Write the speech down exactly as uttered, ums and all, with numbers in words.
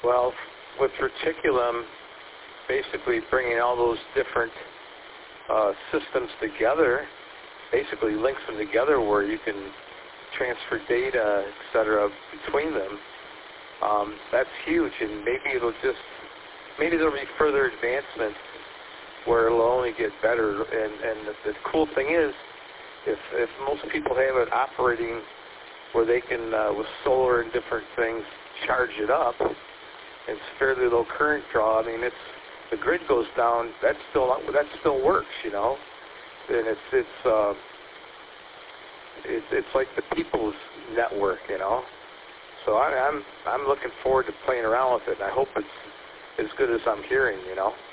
Well, with Reticulum, basically bringing all those different uh, systems together, basically links them together where you can transfer data, et cetera, between them. Um, that's huge, and maybe it'll just, maybe there'll be further advancements where it'll only get better. And, and the, the cool thing is, if, if most people have it operating where they can, uh, with solar and different things, charge it up, it's fairly low current draw. I mean, it's the grid goes down. That still that still works, you know. And it's it's uh, it's it's like the people's network, you know. So I, I'm I'm looking forward to playing around with it. And I hope it's as good as I'm hearing, you know.